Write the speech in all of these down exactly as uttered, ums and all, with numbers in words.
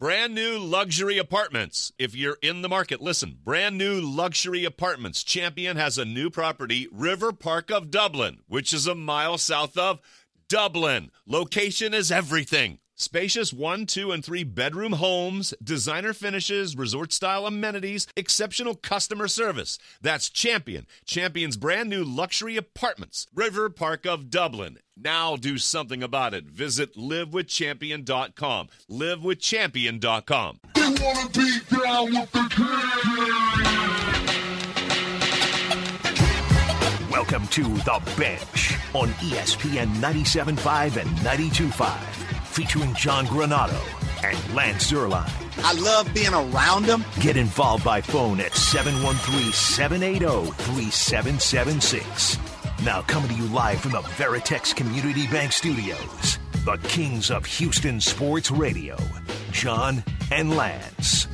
Brand new luxury apartments. If you're in the market, listen. Brand new luxury apartments. Champion has a new property, River Park of Dublin, which is a mile south of Dublin. Location is everything. Spacious one, two, and three bedroom homes, designer finishes, resort-style amenities, exceptional customer service. That's Champion. Champion's brand new luxury apartments. River Park of Dublin. Now do something about it. Visit live with champion dot com. live with champion dot com. They wanna be down with the king. Welcome to The Bench on E S P N ninety-seven point five and ninety-two point five. Featuring John Granato and Lance Zierlein. I love being around them. Get involved by phone at seven one three, seven eight zero, three seven seven six. Now coming to you live from the Veritex Community Bank Studios, the kings of Houston Sports Radio, John and Lance.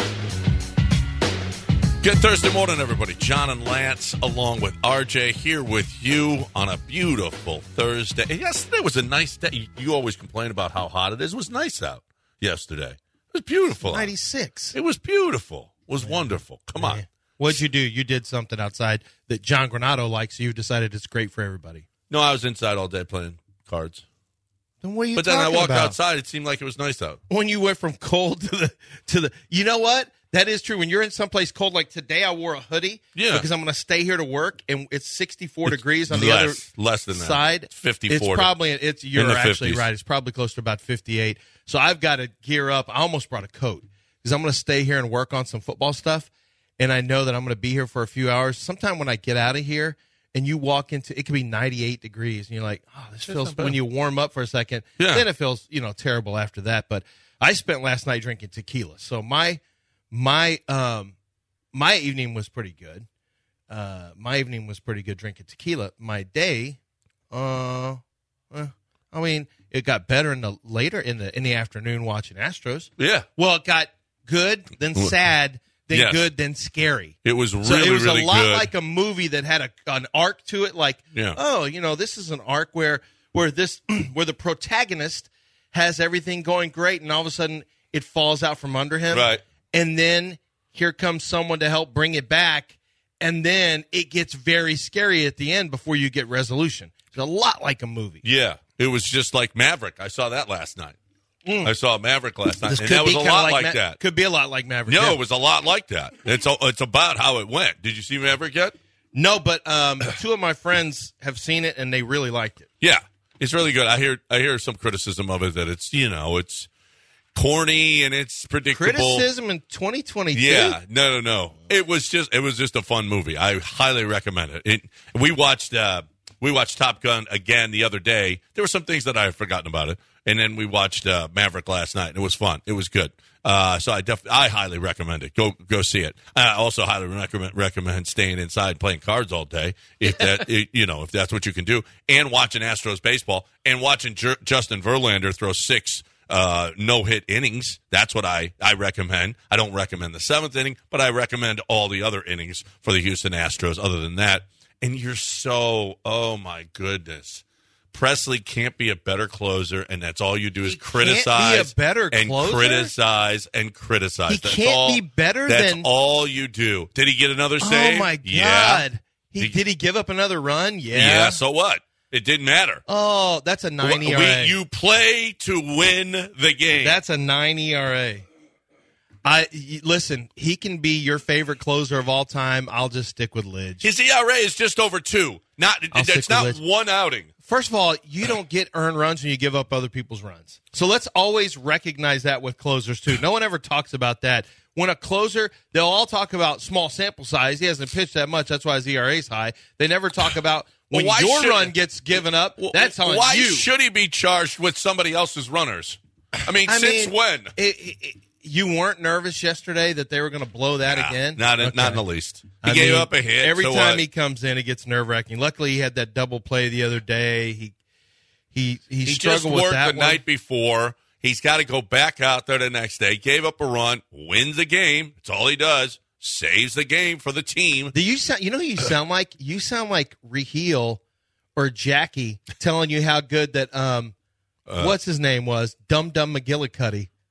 Good Thursday morning, everybody. John and Lance, along with R J, here with you on a beautiful Thursday. And yesterday was a nice day. You always complain about how hot it is. It was nice out yesterday. It was beautiful. ninety-six. It was beautiful. It was wonderful. Come on. What'd you do? You did something outside that John Granato likes, so you decided it's great for everybody. No, I was inside all day playing cards. Then what are you But then I talking walked about? outside. It seemed like it was nice out. When you went from cold to the to the, you know what? That is true. When you're in someplace cold, like today, I wore a hoodie Yeah. because I'm going to stay here to work, and it's sixty-four It's degrees on the less, other less than that. side. It's fifty-four. It's probably it's you're in the actually fifties. right. It's probably close to about fifty-eight. So I've got to gear up. I almost brought a coat because I'm going to stay here and work on some football stuff, and I know that I'm going to be here for a few hours. Sometime when I get out of here, and you walk into it, could be ninety-eight degrees, and you're like, oh, this feels. not bad. When you warm up for a second, Yeah. then it feels you know terrible after that. But I spent last night drinking tequila, so my. My um, my evening was pretty good. Uh, my evening was pretty good drinking tequila. My day, uh, uh, I mean, it got better in the later in the in the afternoon watching Astros. Yeah. Well, it got good, then sad, then Yes. good, then scary. It was really, So it was really a lot good. like a movie that had a, an arc to it. Like, Yeah. oh, you know, this is an arc where where this where the protagonist has everything going great, and all of a sudden it falls out from under him. Right. And then here comes someone to help bring it back, and then it gets very scary at the end before you get resolution. It's a lot like a movie. Yeah. It was just like Maverick. I saw that last night. Mm. I saw Maverick last night, This and could that was be a kinda lot like, Ma- that. Could be a lot like Maverick. No, yeah. it was a lot like that. It's a, it's about how it went. Did you see Maverick yet? No, but um, two of my friends have seen it, and they really liked it. Yeah, it's really good. I hear I hear some criticism of it that it's you know it's corny and it's predictable. Criticism in twenty twenty-two? Yeah, no, no, no. It was just it was just a fun movie. I highly recommend it. it we watched uh, we watched Top Gun again the other day. There were some things that I had forgotten about it, and then we watched uh, Maverick last night. And it was fun. It was good. Uh, so I def- I highly recommend it. Go go see it. I also highly recommend recommend staying inside and playing cards all day if that it, you know if that's what you can do, and watching Astros baseball and watching Jer- Justin Verlander throw six uh, no-hit innings. That's what I, I recommend. I don't recommend the seventh inning, but I recommend all the other innings for the Houston Astros other than that. And you're so, oh, my goodness. Presley can't be a better closer, and that's all you do is He can't criticize be a better and closer? criticize and criticize. He That's can't all, be better that's than- all you do. Did he get another save? Oh, my God. Yeah. He, He- did he give up another run? Yeah. Yeah, so what? It didn't matter. Oh, that's a nine We- E R A. you play to win the game. That's a nine E R A. I y- listen. He can be your favorite closer of all time. I'll just stick with Lidge. His E R A is just over two. Not I'll it's stick not with Lidge. one outing. First of all, you don't get earned runs when you give up other people's runs. So let's always recognize that with closers too. No one ever talks about that. When a closer, they'll all talk about small sample size. He hasn't pitched that much. That's why his E R A is high. They never talk about when Well, why your should- run gets given up. That's on Why you. should he be charged with somebody else's runners? I mean, I since mean, when? It, it, it, you weren't nervous yesterday that they were going to blow that Nah, again? Not in, Okay. not in the least. He I gave mean, up a hit. Every so time what? he comes in, it gets nerve wracking. Luckily, he had that double play the other day. He he he, he struggled just with worked that the one. night before. He's got to go back out there the next day. Gave up a run, wins the game. That's all he does. Saves the game for the team. Do you sound? You know who you sound like? You sound like Raheel or Jackie telling you how good that um, Uh, what's his name was Dum Dum McGillicuddy.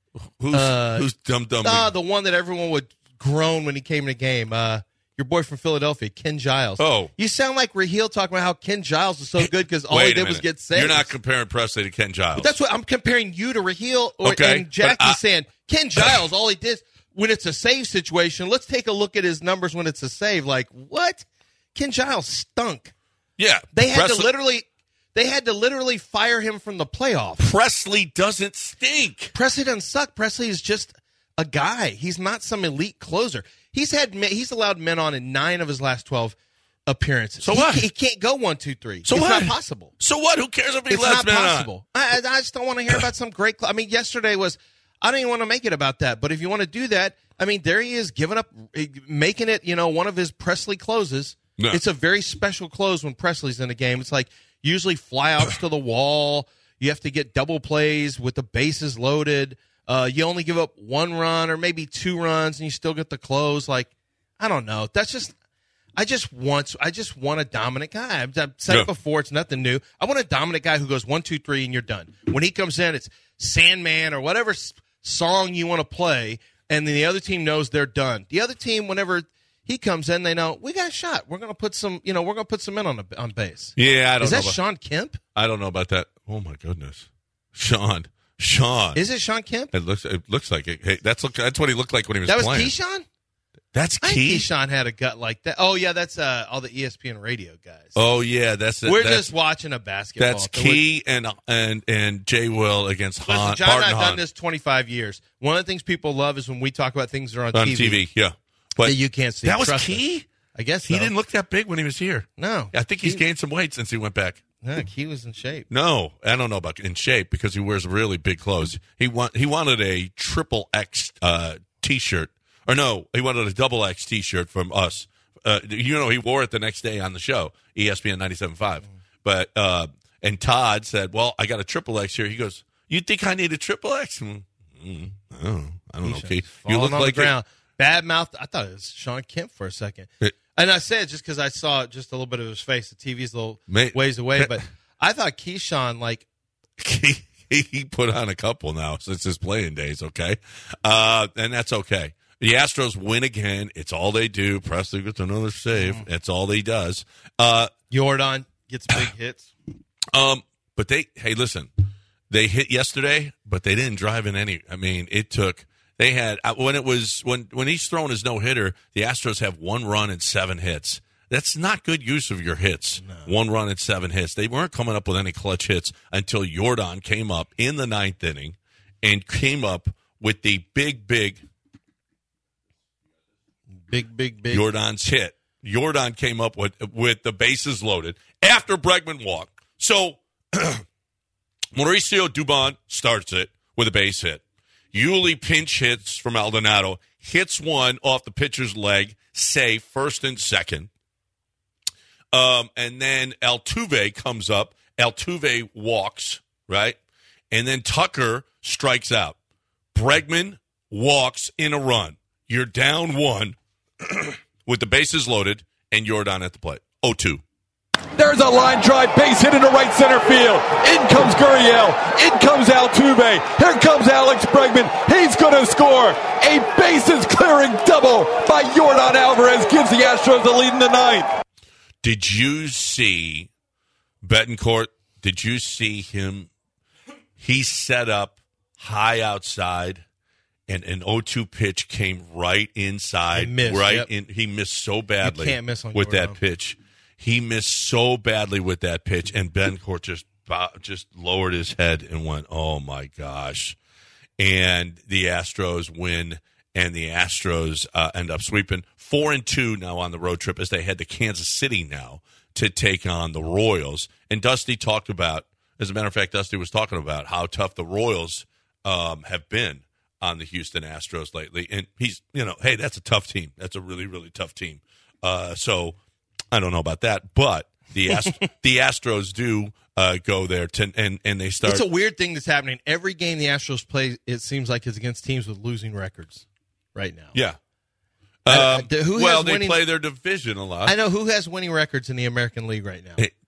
Who's Uh, who's dumb dumb? Ah, the one that everyone would groan when he came in the game. Uh, your boy from Philadelphia, Ken Giles. Oh. You sound like Raheel talking about how Ken Giles is so good because all Wait he a did was minute. get saves. You're not comparing Presley to Ken Giles. But that's what I'm comparing you to Raheel or, Okay, and Jackie but I- saying Ken Giles, all he did when it's a save situation, let's take a look at his numbers when it's a save. Like, what? Ken Giles stunk. yeah, They had Presley, to literally they had to literally fire him from the playoffs. Presley doesn't stink. Presley doesn't suck. Presley is just a guy. He's not some elite closer. He's had he's allowed men on in nine of his last twelve appearances. So he, what? He can't go one, two, three. So it's what? not possible. So what? Who cares if he It's lets not men on? possible. I, I just don't want to hear about some great. Cl- I mean, yesterday was. I don't even want to make it about that. But if you want to do that, I mean, there he is giving up, making it. You know, one of his Presley closes. No. It's a very special close when Presley's in a game. It's like usually flyouts to the wall. You have to get double plays with the bases loaded. Uh, you only give up one run or maybe two runs, and you still get the close. Like, I don't know. That's just. I just want. I just want a dominant guy. I've, I've said Yeah. it before. It's nothing new. I want a dominant guy who goes one, two, three, and you're done. When he comes in, it's Sandman or whatever s- song you want to play, and then the other team knows they're done. The other team, whenever he comes in, they know we got a shot. We're gonna put some. You know, we're gonna put some men on the, on base. Yeah, I don't Is know. that about, Sean Kemp? I don't know about that. Oh my goodness, Sean, Sean. Is it Sean Kemp? It looks. It looks like it. Hey, that's look. That's what he looked like when he was That was playing. Keyshawn. That's I think Key. Keyshawn had a gut like that. Oh yeah, that's uh, all the E S P N radio guys. Oh yeah, that's it. We're that's, just watching a basketball. That's So we're- Key and and and Jay Will against Listen, Han, John and I Barton have done Hahn this twenty-five years. One of the things people love is when we talk about things that are on, on T V, T V. Yeah, but that you can't see. that was Trust me. Key. I guess He so. didn't look that big when he was here. No, I think he's Key- gained some weight since he went back. Yeah, Key was in shape. No, I don't know about in shape because he wears really big clothes. He want he wanted a triple X uh, T-shirt, or no, he wanted a double X T-shirt from us. Uh, you know, he wore it the next day on the show, E S P N ninety-seven point five. But uh, and Todd said, "Well, I got a triple X here." He goes, "You think I need a triple X?" Mm, mm, I don't know. I don't know. Keith. You Falling look on like the it- ground. Bad mouth. I thought it was Sean Kemp for a second. It- And I said just because I saw just a little bit of his face. The T V's a little Mate. ways away, but I thought Keyshawn, like, he, he put on a couple now since his playing days, okay? Uh, and that's okay. The Astros win again. It's all they do. Presley gets another save. Mm. That's all he does. Uh, Jordan gets big hits. um, but they, hey, listen, they hit yesterday, but they didn't drive in any. I mean, it took, they had, uh, when it was, when, when he's throwing his no hitter, the Astros have one run and seven hits. That's not good use of your hits. No. One run and seven hits. They weren't coming up with any clutch hits until Jordan came up in the ninth inning and came up with the big, big Big, big, big. Jordan's hit. Jordan came up with with the bases loaded after Bregman walked. So Mauricio Dubon starts it with a base hit. Yuli pinch hits from Aldonado, hits one off the pitcher's leg, safe, first and second. Um, and then Altuve comes up. Altuve walks, right? And then Tucker strikes out. Bregman walks in a run. You're down one with the bases loaded and Jordan at the plate. oh two. There's a line drive, base hit into right center field. In comes Gurriel. In comes Altuve. Here comes Alex Bregman. He's going to score. A bases clearing double by Jordan Alvarez gives the Astros the lead in the ninth. Did you see Betancourt? Did you see him? He set up high outside, and an oh two pitch came right inside. He missed, right yep. in. He missed so badly. You can't miss on with Jordan. that pitch. He missed so badly with that pitch, and Betancourt just just lowered his head and went, "Oh my gosh!" And the Astros win, and the Astros uh, end up sweeping four and two now on the road trip as they head to Kansas City now to take on the Royals. And Dusty talked about, as a matter of fact, Dusty was talking about how tough the Royals um, have been on the Houston Astros lately. And he's, you know, hey, that's a tough team. That's a really, really tough team. Uh, so I don't know about that, but the Ast- the Astros do uh, go there to, and and they start. It's a weird thing that's happening. Every game the Astros play, it seems like, is against teams with losing records right now. Yeah. I- Um, I- who has well, they winning- play their division a lot. I know who has winning records in the American League right now. Hey,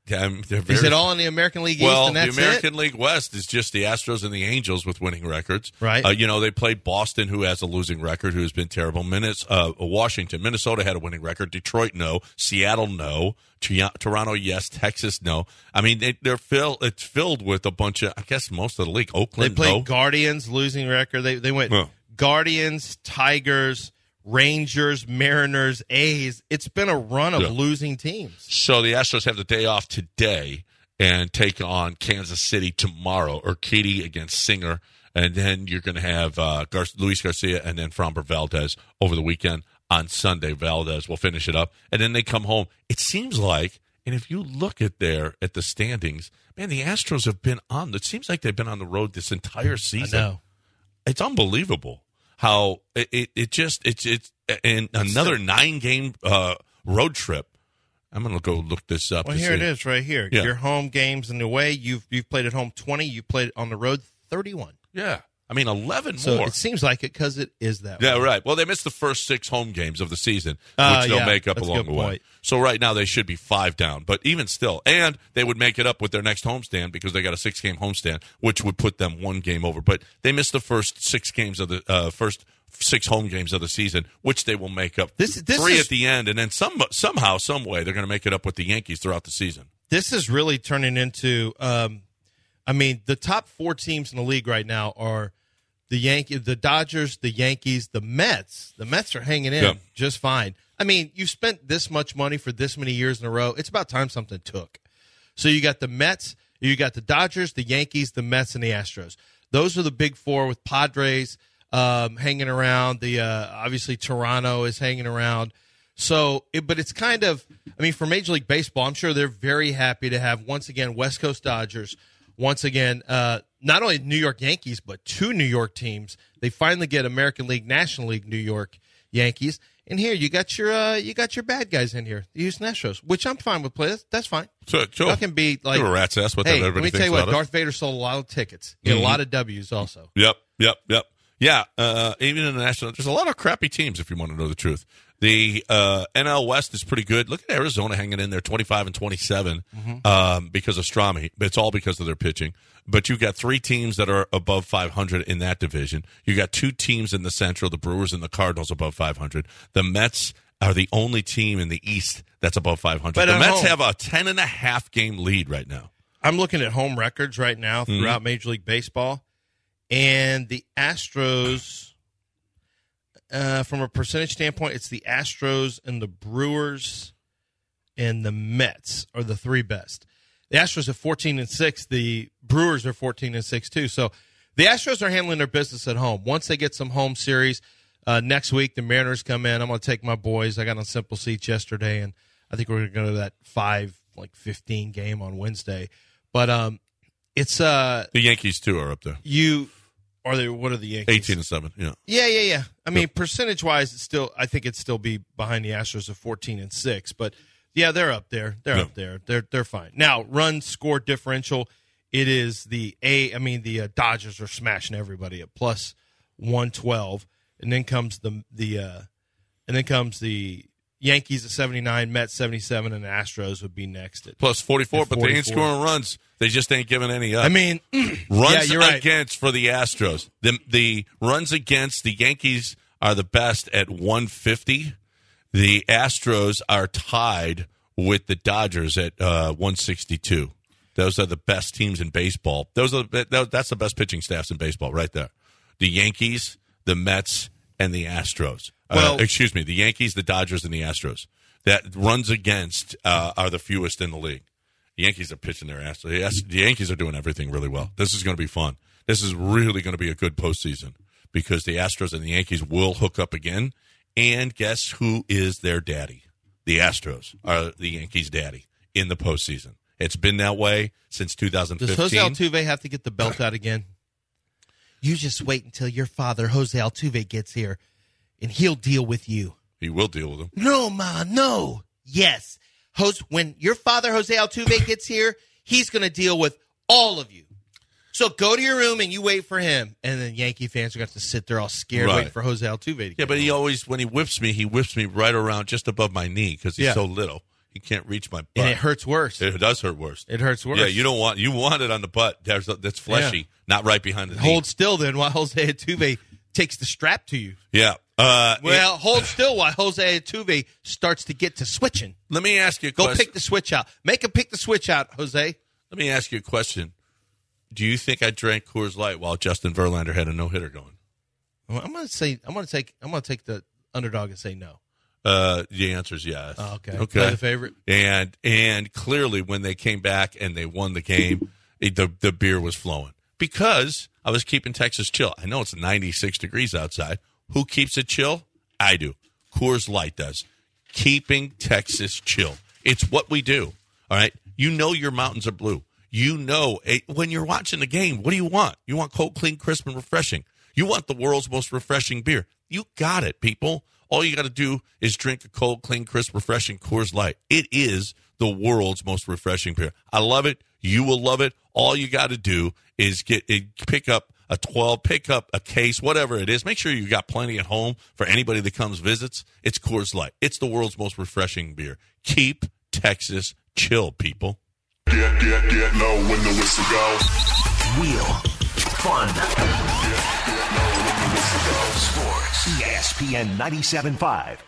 Um, they're very, Is it all in the American League East well, and that's the American it? League West is just the Astros and the Angels with winning records. Right. Uh, you know, they played Boston, who has a losing record, who has been terrible. Minnes- uh, Washington, Minnesota had a winning record. Detroit, no. Seattle, no. T- Toronto, yes. Texas, no. I mean, they, they're fill, it's filled with a bunch of, I guess, most of the league. They Oakland, played no. Guardians, losing record. They they went Yeah. Guardians, Tigers, Rangers, Mariners, A's. It's been a run of Yeah. losing teams. So the Astros have the day off today and take on Kansas City tomorrow. Urquidy against Singer. And then you're going to have uh, Gar- Luis Garcia and then Framber Valdez over the weekend. On Sunday, Valdez will finish it up. And then they come home. It seems like, and if you look at there at the standings, man, the Astros have been on, it seems like they've been on the road this entire season. I know. It's unbelievable how it, it, it just, it's, it's, and another nine game uh, road trip. I'm going to go look this up. Well, to here see. it is right here. Yeah. Your home games and away, you've you've played at home twenty, you played on the road thirty-one. Yeah. I mean, eleven So more. it seems like it because it is that Yeah, way. right. Well, they missed the first six home games of the season, which Uh, they'll yeah, make up that's a along good the way. point. So right now they should be five down, but even still, and they would make it up with their next homestand because they got a six-game homestand, which would put them one game over. But they missed the first six games of the uh, first six home games of the season, which they will make up This- this three is- at the end, and then some somehow, some way, they're going to make it up with the Yankees throughout the season. This is really turning into, um, I mean, the top four teams in the league right now are the Yankee, the Dodgers, the Yankees, the Mets. The Mets are hanging in Yeah. just fine. I mean, you've spent this much money for this many years in a row. It's about time something took. So you got the Mets, you got the Dodgers, the Yankees, the Mets, and the Astros. Those are the big four with Padres um, hanging around. The uh, obviously Toronto is hanging around. So, it, but it's kind of, I mean, for Major League Baseball, I'm sure they're very happy to have once again West Coast Dodgers. Once again, uh, not only New York Yankees, but two New York teams. They finally get American League, National League, New York Yankees. And here you got your uh, you got your bad guys in here, the Houston Astros, which I'm fine with. Play that's, that's fine. So, so Y'all can be like give a rat's ass what hey, everybody let me thinks tell you what, about us. Darth Vader sold a lot of tickets. He had Mhm. a lot of W's also. Yep, yep, yep. Yeah, uh, even in the National, there's a lot of crappy teams, if you want to know the truth. The uh, N L West is pretty good. Look at Arizona hanging in there, twenty-five and twenty-seven, Mm-hmm. um, because of Strami. It's all because of their pitching. But you've got three teams that are above five hundred in that division. You got two teams in the Central, the Brewers and the Cardinals, above five hundred. The Mets are the only team in the East that's above five hundred. But The at Mets home. have a ten and a half game lead right now. I'm looking at home records right now throughout Mm-hmm. Major League Baseball, and the Astros, uh, from a percentage standpoint, it's the Astros and the Brewers and the Mets are the three best. The Astros are fourteen and six. The Brewers are fourteen and six too. So the Astros are handling their business at home. Once they get some home series uh, next week, the Mariners come in. I'm going to take my boys. I got on Simple Seats yesterday, and I think we're going to go to that five like fifteen game on Wednesday. But um, it's uh, The Yankees, too, are up there. you are they? What are the Yankees? eighteen and seven, yeah. Yeah, yeah, yeah. I mean, percentage wise, it's still. I think it'd still be behind the Astros of fourteen and six. But yeah, they're up there. They're Yeah. up there. They're they're fine. Now, run score differential. It is the A. I mean, the uh, Dodgers are smashing everybody at plus one twelve, and then comes the the uh, and then comes the Yankees at seventy nine, Mets seventy seven, and the Astros would be next at. Plus forty-four, At but they ain't forty-four. scoring runs. They just ain't giving any up. I mean, runs yeah, you're right. against for the Astros. The the runs against the Yankees are the best at one fifty. The Astros are tied with the Dodgers at uh, one sixty-two. Those are the best teams in baseball. Those are the, that's the best pitching staffs in baseball right there. The Yankees, the Mets, and the Astros. Well- uh, excuse me, the Yankees, the Dodgers, and the Astros. That runs against uh, are the fewest in the league. The Yankees are pitching their ass. The As- the Yankees are doing everything really well. This is going to be fun. This is really going to be a good postseason because the Astros and the Yankees will hook up again. And guess who is their daddy? The Astros are the Yankees' daddy in the postseason. It's been that way since two thousand fifteen. Does Jose Altuve have to get the belt out again? You just wait until your father, Jose Altuve, gets here, and he'll deal with you. He will deal with them. No, Ma, no. Yes. Jose, when your father, Jose Altuve, gets here, he's going to deal with all of you. So go to your room and you wait for him. And then Yankee fans are going to have to sit there all scared Right. waiting for Jose Altuve to get Yeah, but he home. always, when he whips me, he whips me right around just above my knee because he's Yeah. so little. He can't reach my butt. And it hurts worse. It does hurt worse. It hurts worse. Yeah, you don't want you want it on the butt. There's that's fleshy, Yeah. not right behind the knee. Hold still then while Jose Altuve takes the strap to you. Yeah. Uh, Well, it- hold still while Jose Altuve starts to get to switching. let me ask you a Go question. pick the switch out. Make him pick the switch out, Jose. Let me ask you a question. Do you think I drank Coors Light while Justin Verlander had a no hitter going? Well, I'm gonna say I'm gonna take I'm gonna take the underdog and say no. Uh, the answer is yes. Oh, okay. Okay. Play the favorite. And and clearly, when they came back and they won the game, it, the the beer was flowing because I was keeping Texas chill. I know it's ninety-six degrees outside. Who keeps it chill? I do. Coors Light does. Keeping Texas chill. It's what we do. All right. You know your mountains are blue. You know it, when you're watching the game. What do you want? You want cold, clean, crisp, and refreshing. You want the world's most refreshing beer. You got it, people. All you got to do is drink a cold, clean, crisp, refreshing Coors Light. It is the world's most refreshing beer. I love it. You will love it. All you got to do is get pick up a twelve, pick up a case, whatever it is. Make sure you got plenty at home for anybody that comes visits. It's Coors Light. It's the world's most refreshing beer. Keep Texas chill, people. Get, get, get low when the whistle goes. Real fun. Get, get low when the whistle goes. Sports. E S P N ninety-seven point five.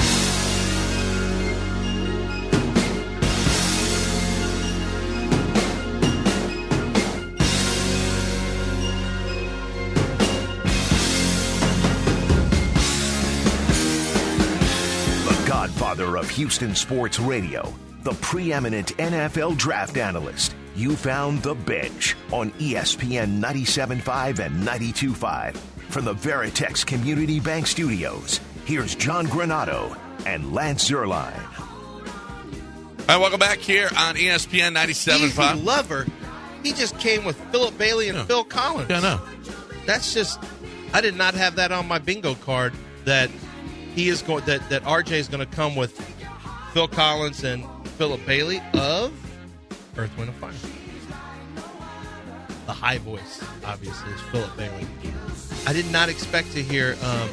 The godfather of Houston sports radio, the preeminent N F L draft analyst. You found The Bench on E S P N ninety-seven point five and ninety-two point five. From the Veritex Community Bank Studios, here's John Granato and Lance Zierlein. All right, welcome back here on E S P N ninety-seven point Easy five. lover. He just came with Philip Bailey and Yeah. Phil Collins. Yeah, no. That's just. I did not have that on my bingo card. That he is going. That that R J is going to come with Phil Collins and Philip Bailey of Earth, Wind, and Fire. The high voice, obviously, is Philip Bailey. I did not expect to hear. Um,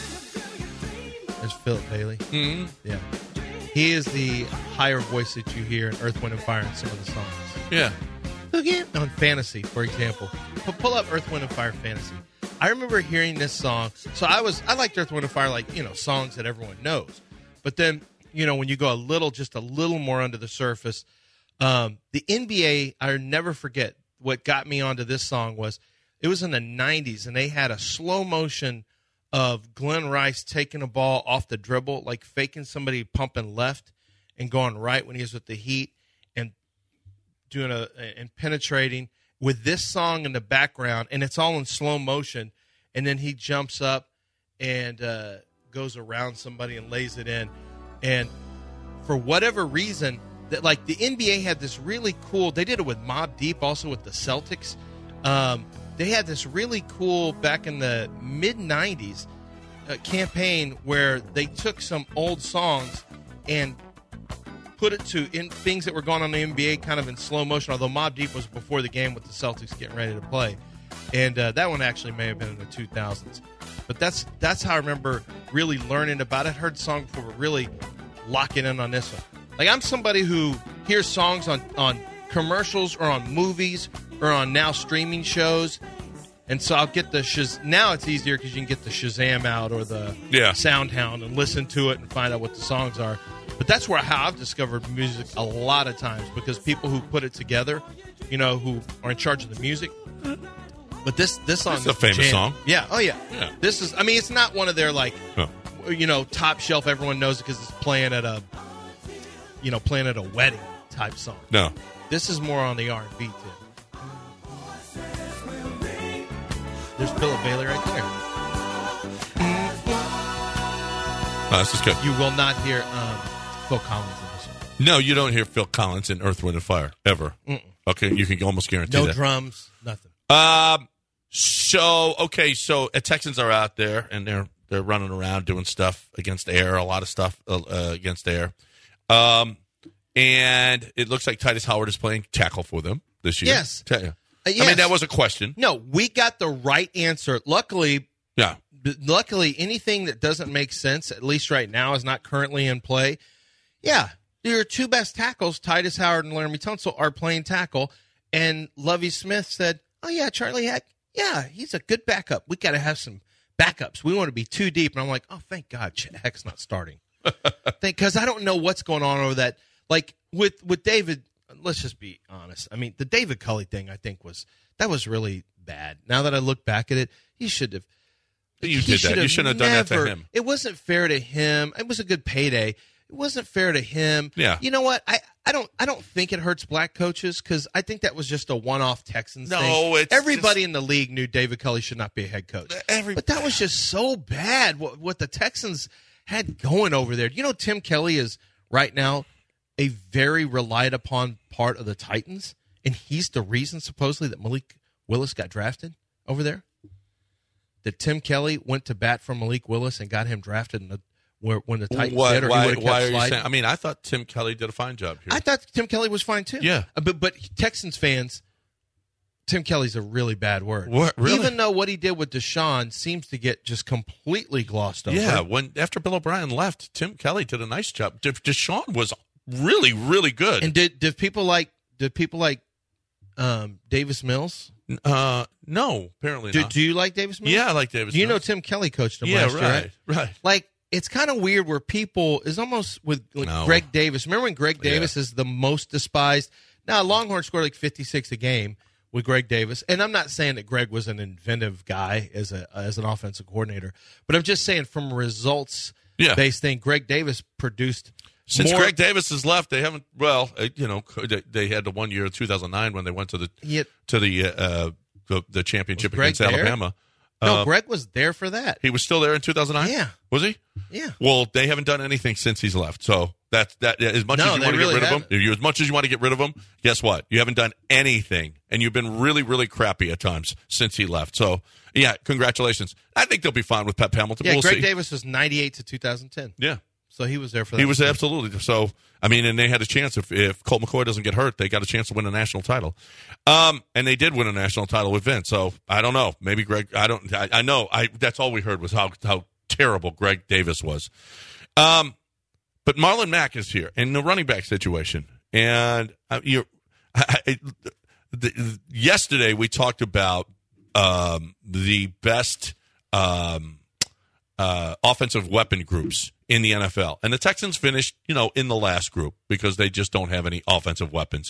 there's Philip Bailey. Mm-hmm. Yeah, he is the higher voice that you hear in Earth, Wind, and Fire in some of the songs. Yeah. Again, on Fantasy, for example. But pull up Earth, Wind, and Fire Fantasy. I remember hearing this song. So I was I liked Earth, Wind, and Fire, like, you know, songs that everyone knows. But then, you know, when you go a little, just a little more under the surface, um, the N B A, I'll never forget, what got me onto this song was, it was in the nineties, and they had a slow motion of Glenn Rice taking a ball off the dribble, like faking somebody pumping left and going right when he was with the Heat, and doing a and penetrating with this song in the background, and it's all in slow motion, and then he jumps up and uh, goes around somebody and lays it in, and for whatever reason, that like the N B A had this really cool. They did it with Mobb Deep, also with the Celtics. Um, they had this really cool back in the mid nineties uh, campaign where they took some old songs and put it to in things that were going on in the N B A kind of in slow motion, although Mobb Deep was before the game with the Celtics getting ready to play. And uh, that one actually may have been in the two thousands. But that's that's how I remember really learning about it. I heard the song before, but really locking in on this one. Like, I'm somebody who hears songs on, on commercials or on movies or on now streaming shows. And so I'll get the Shaz- now it's easier because you can get the Shazam out or the Yeah. Soundhound and listen to it and find out what the songs are. But that's where how I've discovered music a lot of times, because people who put it together, you know, who are in charge of the music. But this this song It's a is famous jam. song. Yeah. Oh yeah. Yeah. This is. I mean, it's not one of their like, Oh. you know, top shelf. Everyone knows it because it's playing at a, you know, playing at a wedding type song. No. This is more on the R and B tip. There's Philip Bailey right there. Oh, this is good. You will not hear um, Phil Collins in this one. No, you don't hear Phil Collins in Earth, Wind, and Fire ever. Mm-mm. Okay, you can almost guarantee No that. drums, nothing. Um. So okay, so uh, Texans are out there and they're they're running around doing stuff against air, a lot of stuff uh, uh, against air. Um, and it looks like Titus Howard is playing tackle for them this year. Yes. Ta- Uh, I yes. mean, that was a question. No, we got the right answer. Luckily, Yeah. b- luckily, anything that doesn't make sense, at least right now, is not currently in play. Yeah, your two best tackles, Titus Howard and Laramie Tunsil, are playing tackle. And Lovie Smith said, oh, yeah, Charlie Heck, yeah, he's a good backup. We got to have some backups. We want to be too deep. And I'm like, oh, thank God Heck's not starting. Because I don't know what's going on over that. Like, with, with David, let's just be honest. I mean, the David Culley thing, I think, was that was really bad. Now that I look back at it, he should have. You did that. You shouldn't have done that to him. It wasn't fair to him. It was a good payday. It wasn't fair to him. Yeah. You know what? I, I don't I don't think it hurts black coaches because I think that was just a one-off Texans no, thing. No, it's everybody just, in the league knew David Culley should not be a head coach. Every, but that was just so bad. What, what the Texans had going over there. You know, Tim Kelly is right now a very relied upon part of the Titans, and he's the reason supposedly that Malik Willis got drafted over there. That Tim Kelly went to bat for Malik Willis and got him drafted in the, where, when the Titans why, did, or why, he would have why kept are you sliding. saying? I mean, I thought Tim Kelly did a fine job here. I thought Tim Kelly was fine too. Yeah, uh, but but Texans fans, Tim Kelly's a really bad word. What, really? Even though what he did with Deshaun seems to get just completely glossed over. Yeah, when after Bill O'Brien left, Tim Kelly did a nice job. De- Deshaun was really, really good. And did did people like did people like um, Davis Mills? Uh, no, apparently do, not. Do you like Davis Mills? Yeah, I like Davis Do you Mills. know Tim Kelly coached him yeah, last right, year, right? right. Like, it's kind of weird where people is almost with like No. Greg Davis. Remember when Greg Davis Yeah. is the most despised? Now, Longhorn scored like fifty-six a game with Greg Davis, and I'm not saying that Greg was an inventive guy as a as an offensive coordinator, but I'm just saying from a results Yeah. based thing, Greg Davis produced Since more, Greg Davis has left, they haven't. Well, uh, you know, they, they had the one year, two thousand nine, when they went to the He had- to the uh, the, the championship Was Greg against there? Alabama. No, Uh, Greg was there for that. He was still there in two thousand nine. Yeah. Was he? Yeah. Well, they haven't done anything since he's left. So that's that. As much No, as you they want to really get rid haven't. of him, you, as much as you want to get rid of him, guess what? You haven't done anything, and you've been really, really crappy at times since he left. So yeah, congratulations. I think they'll be fine with Pep Hamilton. Yeah, we'll Greg see. Davis was ninety-eight to two thousand ten. Yeah. So he was there for that. He was absolutely. So, I mean, and they had a chance. If, if Colt McCoy doesn't get hurt, they got a chance to win a national title. Um, and they did win a national title with Vince. So, I don't know. Maybe Greg, I don't, I, I know. I That's all we heard was how, how terrible Greg Davis was. Um, but Marlon Mack is here in the running back situation. And uh, you're, I, I, the, yesterday we talked about um, the best um, uh, offensive weapon groups in the N F L. And the Texans finished, you know, in the last group because they just don't have any offensive weapons.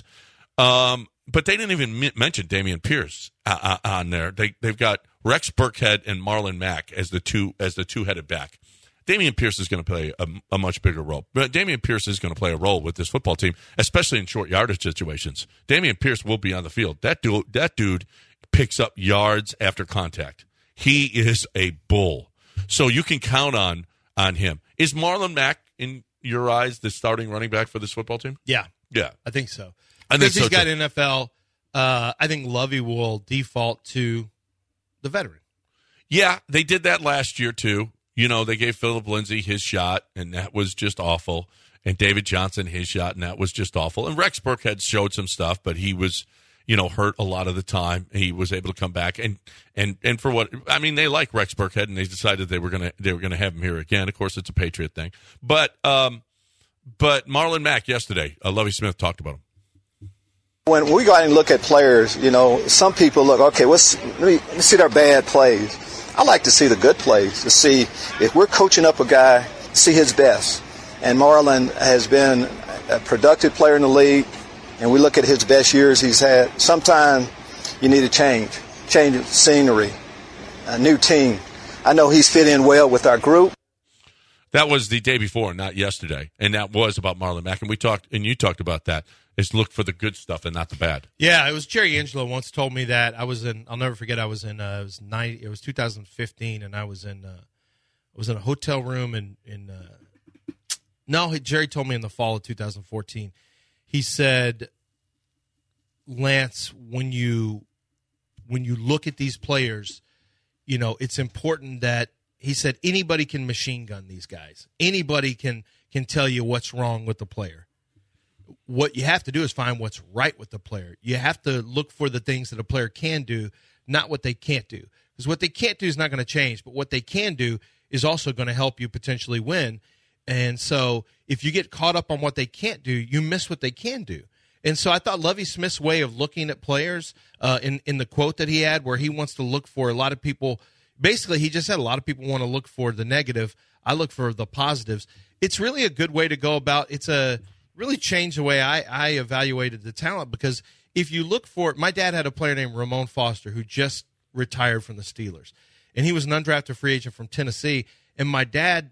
Um, but they didn't even m- mention Dameon Pierce uh, uh, on there. They they've got Rex Burkhead and Marlon Mack as the two as the two headed back. Dameon Pierce is going to play a, a much bigger role. But Dameon Pierce is going to play a role with this football team, especially in short yardage situations. Dameon Pierce will be on the field. That dude, that dude picks up yards after contact. He is a bull. So you can count on on him. Is Marlon Mack, in your eyes, the starting running back for this football team? Yeah. Yeah. I think so. I think Because so, he's got too. N F L, uh, I think Lovey will default to the veteran. Yeah, they did that last year, too. You know, they gave Philip Lindsay his shot, and that was just awful. And David Johnson his shot, and that was just awful. And Rex Burkhead showed some stuff, but he was, you know, hurt a lot of the time. He was able to come back, and and and for what I mean, they like Rex Burkhead, and they decided they were gonna they were gonna have him here again. Of course, it's a Patriot thing, but um, but Marlon Mack yesterday, uh, Lovie Smith talked about him. When we go out and look at players, you know, some people look, okay, let's, let me, let me see their bad plays. I like to see the good plays, to see if we're coaching up a guy, see his best. And Marlon has been a productive player in the league, and we look at his best years he's had. Sometime you need a change, change of scenery, a new team. I know he's fit in well with our group. That was the day before, not yesterday, and that was about Marlon Mack. And we talked, and you talked about that. Is look for the good stuff and not the bad. Yeah, it was Jerry Angelo once told me that. I was in. I'll never forget. I was in. Uh, it was ninety. It was two thousand fifteen, and I was in. Uh, I was in a hotel room in in. Uh, no, Jerry told me in the fall of two thousand fourteen. He said, Lance, when you when you look at these players, you know it's important that he said anybody can machine gun these guys. Anybody can can tell you what's wrong with the player. What you have to do is find what's right with the player. You have to look for the things that a player can do, not what they can't do. Because what they can't do is not going to change, but what they can do is also going to help you potentially win. And so if you get caught up on what they can't do, you miss what they can do. And so I thought Lovie Smith's way of looking at players uh, in, in the quote that he had, where he wants to look for a lot of people, basically he just said a lot of people want to look for the negative. I look for the positives. It's really a good way to go about. It's a really changed the way I, I evaluated the talent, because if you look for it, my dad had a player named Ramon Foster who just retired from the Steelers. And he was an undrafted free agent from Tennessee. And my dad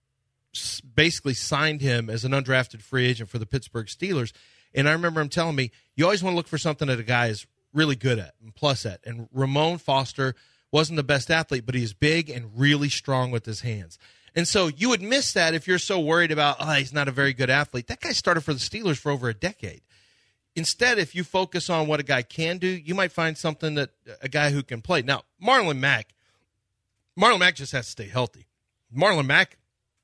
basically signed him as an undrafted free agent for the Pittsburgh Steelers. And I remember him telling me, you always want to look for something that a guy is really good at and plus at. And Ramon Foster wasn't the best athlete, but he's big and really strong with his hands. And so you would miss that if you're so worried about, oh, he's not a very good athlete. That guy started for the Steelers for over a decade. Instead, if you focus on what a guy can do, you might find something that a guy who can play. Now, Marlon Mack, Marlon Mack just has to stay healthy. Marlon Mack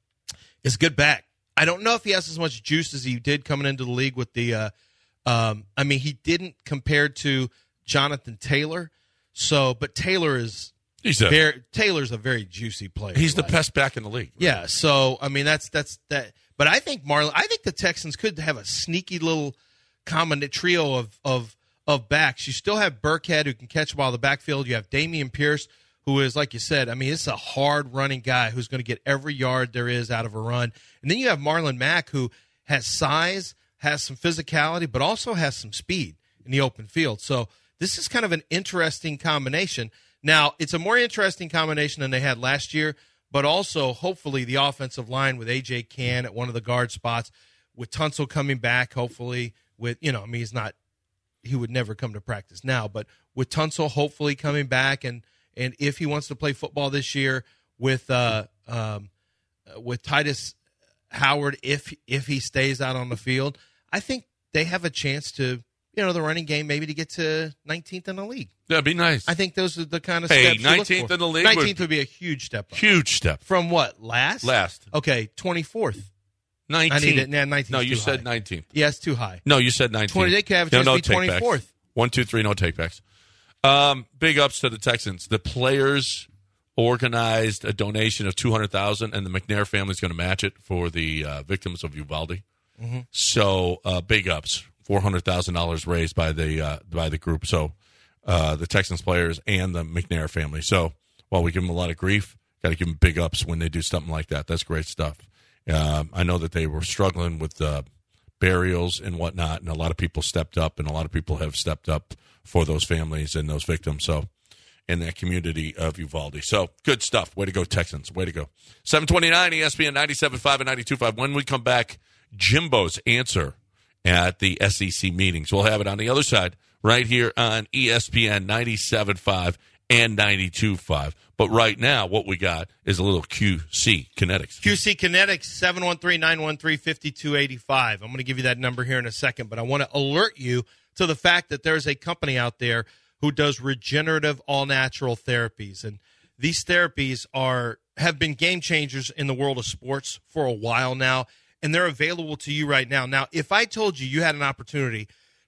is good back. I don't know if he has as much juice as he did coming into the league with the uh, um, I mean, he didn't compared to Jonathan Taylor. So, but Taylor is he's a, very, Taylor's a very juicy player. He's the best back in the league. Right? Yeah. So, I mean, that's that's that. But I think Marlon. I think the Texans could have a sneaky little common trio of of of backs. You still have Burkhead, who can catch the ball in the backfield. You have Dameon Pierce, who is, like you said, I mean, it's a hard running guy who's going to get every yard there is out of a run. And then you have Marlon Mack, who has size, has some physicality, but also has some speed in the open field. So this is kind of an interesting combination. Now, it's a more interesting combination than they had last year, but also hopefully the offensive line with A J Cann at one of the guard spots, with Tunsil coming back, hopefully with, you know, I mean, he's not, he would never come to practice now, but with Tunsil hopefully coming back, and and if he wants to play football this year with uh, um, with Titus Howard, if if he stays out on the field, I think they have a chance to, you know, the running game maybe to get to nineteenth in the league. That'd be nice. I think those are the kind of hey, steps you look nineteenth for. in the league. nineteenth would be a huge step up. Huge step. From what, last? Last. Okay, twenty-fourth. nineteenth. I need it. Nah, nineteenth. No, you too said high. nineteenth. Yeah, it's too high. No, you said nineteenth. twenty. They could have a no, chance no to be twenty-fourth. One, two, three, no takebacks. Um, big ups to the Texans. The players organized a donation of two hundred thousand dollars, and the McNair family is going to match it for the uh, victims of Uvalde. Mm-hmm. So uh, big ups, four hundred thousand dollars raised by the uh, by the group. So uh, the Texans players and the McNair family. So while we give them a lot of grief, got to give them big ups when they do something like that. That's great stuff. Uh, I know that they were struggling with uh, burials and whatnot, and a lot of people stepped up, and a lot of people have stepped up for those families and those victims. So in that community of Uvalde. So good stuff. Way to go, Texans. Way to go. seven twenty-nine E S P N ninety-seven point five and ninety-two point five. When we come back, Jimbo's answer at the S E C meetings. We'll have it on the other side right here on E S P N ninety-seven point five and ninety-two point five. But right now, what we got is a little Q C Kinetics. Q C Kinetics, seven one three, nine one three, five two eight five. I'm going to give you that number here in a second, but I want to alert you to the fact that there's a company out there who does regenerative all-natural therapies. And these therapies are have been game changers in the world of sports for a while now, and they're available to you right now. Now, if I told you you had an opportunity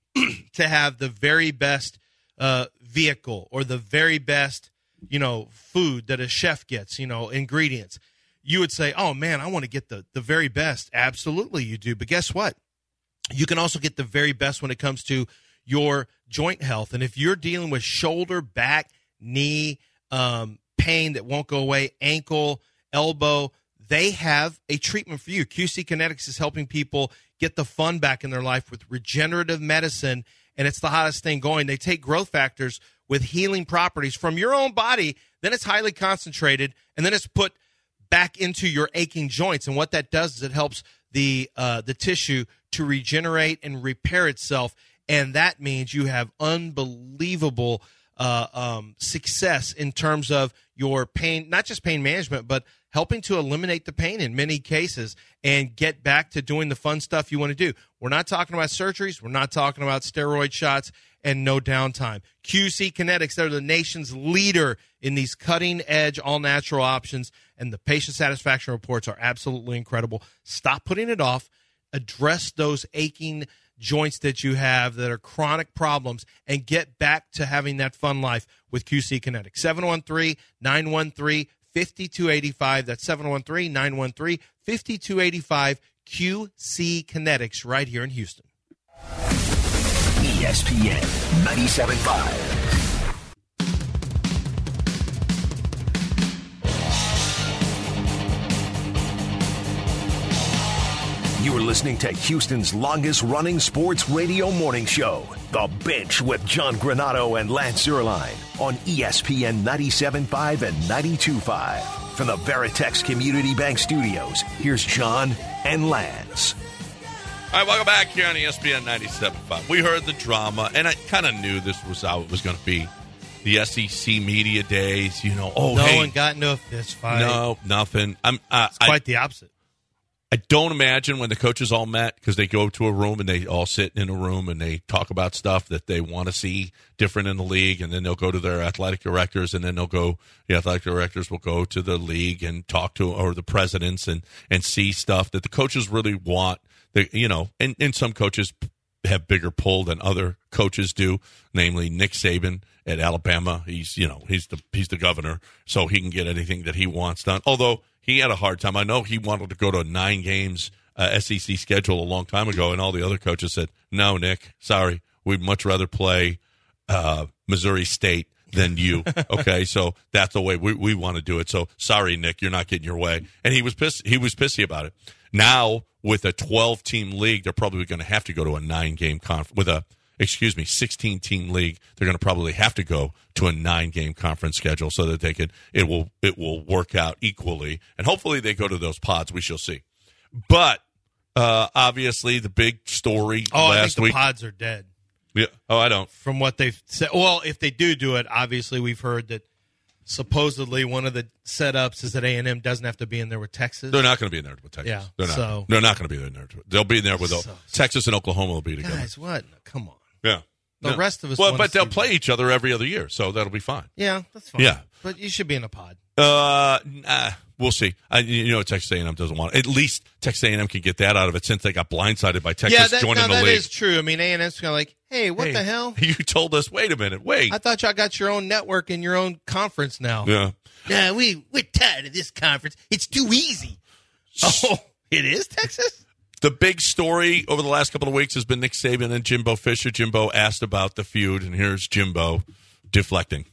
to have the very best uh, vehicle or the very best, you know, food that a chef gets, you know, ingredients, you would say, oh, man, I want to get the, the very best. Absolutely you do. But guess what? You can also get the very best when it comes to your joint health. And if you're dealing with shoulder, back, knee, um, pain that won't go away, ankle, elbow, they have a treatment for you. Q C Kinetics is helping people get the fun back in their life with regenerative medicine, and it's the hottest thing going. They take growth factors with healing properties from your own body, then it's highly concentrated, and then it's put back into your aching joints. And what that does is it helps the uh, the tissue to regenerate and repair itself. And that means you have unbelievable uh, um, success in terms of your pain, not just pain management, but helping to eliminate the pain in many cases and get back to doing the fun stuff you want to do. We're not talking about surgeries. We're not talking about steroid shots and no downtime. Q C Kinetics, they're the nation's leader in these cutting-edge, all-natural options, and the patient satisfaction reports are absolutely incredible. Stop putting it off. Address those aching joints that you have that are chronic problems and get back to having that fun life with Q C Kinetics. seven one three, nine one three, five two eight five. That's seven one three, nine one three, five two eight five. Q C Kinetics right here in Houston. E S P N ninety-seven point five. You're listening to Houston's longest-running sports radio morning show, The Bench with John Granato and Lance Zierlein on E S P N ninety-seven point five and ninety-two point five. From the Veritex Community Bank Studios, here's John and Lance. All right, welcome back here on E S P N ninety-seven point five. We heard the drama, and I kind of knew this was how it was going to be. The S E C media days, you know, oh, no hey. one got into a fist fight. No, nothing. I'm, uh, it's quite I, the opposite. I don't imagine when the coaches all met, because they go to a room and they all sit in a room and they talk about stuff that they want to see different in the league, and then they'll go to their athletic directors, and then they'll go, the athletic directors will go to the league and talk to, or the presidents, and, and see stuff that the coaches really want. They, you know, and, and some coaches have bigger pull than other coaches do, namely Nick Saban at Alabama. He's, you know, he's the he's the governor, so he can get anything that he wants done. Although he had a hard time. I know he wanted to go to a nine games uh, S E C schedule a long time ago, and all the other coaches said, "No, Nick, sorry, we'd much rather play uh, Missouri State than you." Okay, so that's the way we, we want to do it. So sorry, Nick, you're not getting your way. And he was pissed. He was pissy about it. Now with a twelve-team league, they're probably going to have to go to a nine-game conference. With a, excuse me, sixteen-team league, they're going to probably have to go to a nine-game conference schedule so that they can it will it will work out equally, and hopefully they go to those pods. We shall see. But uh, obviously, the big story oh, last I think the week. pods are dead. Yeah. Oh, I don't. From what they've said, well, if they do do it, obviously we've heard that supposedly one of the setups is that A and M doesn't have to be in there with Texas. They're not going to be in there with Texas. Yeah, they're not. so- They're not going to be in there. They'll be in there with So- Texas and Oklahoma will be together. Guys, what? Come on. Yeah. The No. rest of us Well, wanna but they'll see play each other every other year, so that'll be fine. Yeah, that's fine. Yeah. But you should be in a pod. Uh, nah, we'll see. I, you know, Texas A and M doesn't want it. At least Texas A and M can get that out of it since they got blindsided by Texas yeah, that, joining no, the that league. is true. I mean, A and M's kind of like, hey, what Hey, the hell? You told us. Wait a minute. Wait. I thought y'all got your own network and your own conference now. yeah. Nah, we, we're tired of this conference. It's too easy. Oh, it is, Texas? The big story over the last couple of weeks has been Nick Saban and Jimbo Fisher. Jimbo asked about the feud, and here's Jimbo deflecting.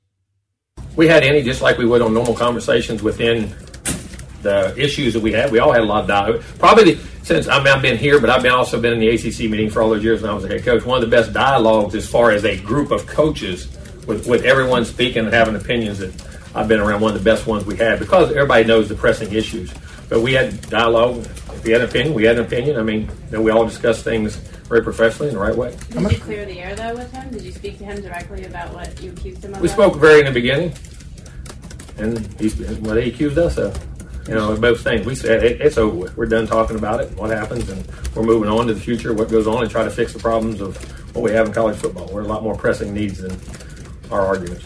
We had any, just like we would on normal conversations within the issues that we had. We all had a lot of dialogue. Probably the, since I mean, I've been here, but I've been also been in the A C C meeting for all those years when I was a head coach. One of the best dialogues as far as a group of coaches with, with everyone speaking and having opinions that I've been around, one of the best ones we had because everybody knows the pressing issues. But we had dialogue. If we had an opinion, we had an opinion. I mean, you know, we all discussed things very professionally in the right way. Did you clear the air, though, with him? Did you speak to him directly about what you accused him of? We spoke very in the beginning, and he's what he accused us of. You know, both things. We said it, it's over with. We're done talking about it, what happens, and we're moving on to the future, what goes on, and try to fix the problems of what we have in college football. We're a lot more pressing needs than our arguments.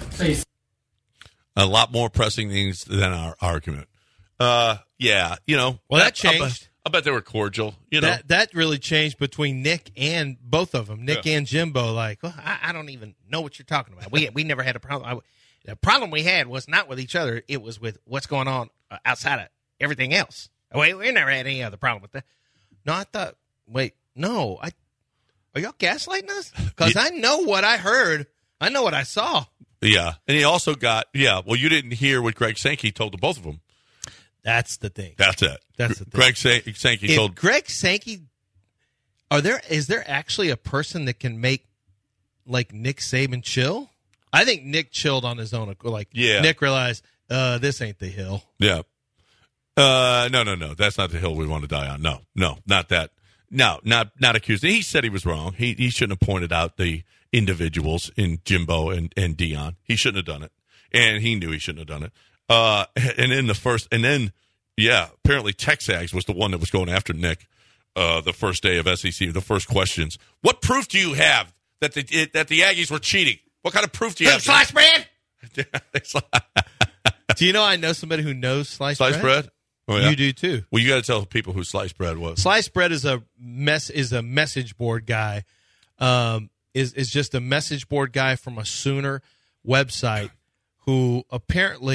A lot more pressing things than our argument. Uh, yeah, you know. Well, that I- I bet- changed. I bet they were cordial. You know. That that really changed between Nick and both of them, Nick Yeah. and Jimbo. Like, well, I, I don't even know what you're talking about. We we never had a problem. I, the problem we had was not with each other; it was with what's going on uh, outside of everything else. Wait, we never had any other problem with that. No, I thought. Wait, no, I are y'all gaslighting us? Because I know what I heard. I know what I saw. Yeah, and he also got yeah. Well, you didn't hear what Greg Sankey told the both of them. That's the thing. That's it. That's the thing. Greg San- Sankey If told Greg Sankey, are there is there actually a person that can make like Nick Saban chill? I think Nick chilled on his own. Like Yeah. Nick realized uh, this ain't the hill. Yeah. Uh, no, no, no. That's not the hill we want to die on. No, no, not that. No, not not accused. He said he was wrong. He he shouldn't have pointed out the individuals in Jimbo and, and Dion. He shouldn't have done it. And he knew he shouldn't have done it. Uh, and in the first, and then, yeah, apparently Texags was the one that was going after Nick uh, the first day of S E C, the first questions. What proof do you have that the, it, that the Aggies were cheating? What kind of proof do you have? Sliced bread? It's like- Do you know I know somebody who knows sliced, Sliced bread? Oh, yeah. You do too. Well, you got to tell people who sliced bread was. Sliced bread is a mess is a message board guy. Um, is is just a message board guy from a Sooner website who apparently